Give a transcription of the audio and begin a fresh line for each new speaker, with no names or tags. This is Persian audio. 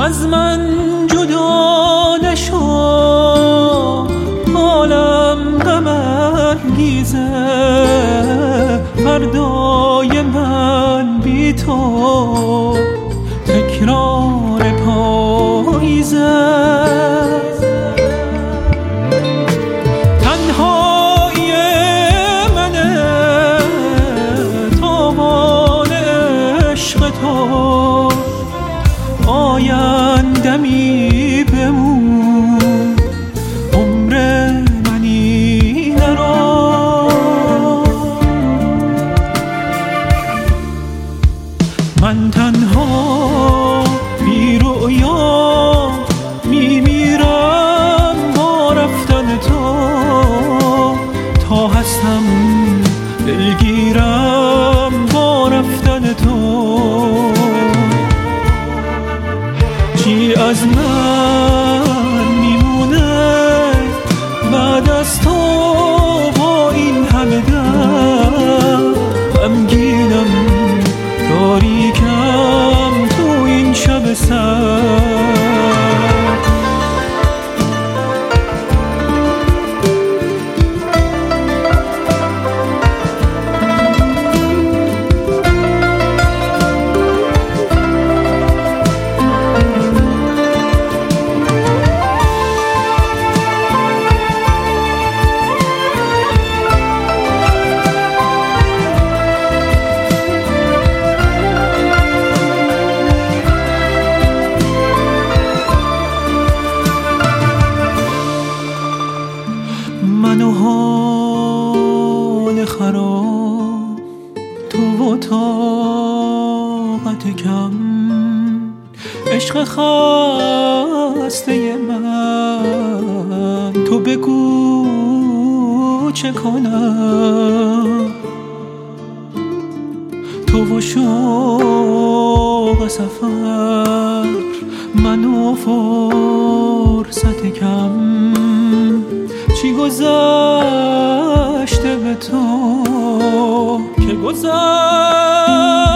از من جدا نشو، حالم غم انگیزه، فردای من بی تو تکرار پاییزه. تنهایی منه تاوان عشق تو، آیندمی بمون عمر منی نرو. من تنها بی رویا میمیرم با رفتن تو، تا هستم دلگیرم با رفتن تو. چی از من میمونه بعد از تو با این همه دم؟ غمگینم تاریکم تو این شب سرد. من و حال خراب، تو و طاقت کم، عشق خسته من، تو بگو چه کنم؟ تو و شوق سفر، من و فرصت کم، چی گذشته به تو که گذشت